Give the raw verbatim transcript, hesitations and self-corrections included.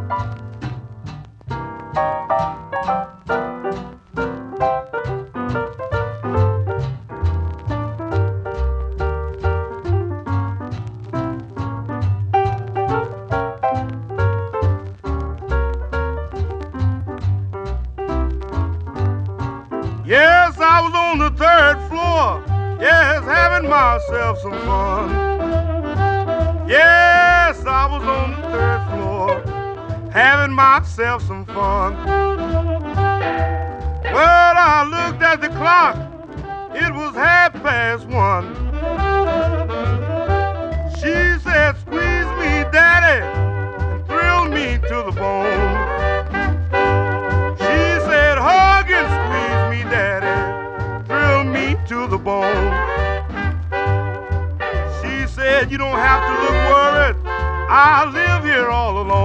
Yes, I was on the third floor, yes, having myself some fun. Yes, I was on the third floor, having myself some fun. Well, I looked at the clock, it was half past one. She said, squeeze me, daddy, and thrill me to the bone. She said, hug and squeeze me, daddy, thrill me to the bone. She said, you don't have to look worried, I live here all alone.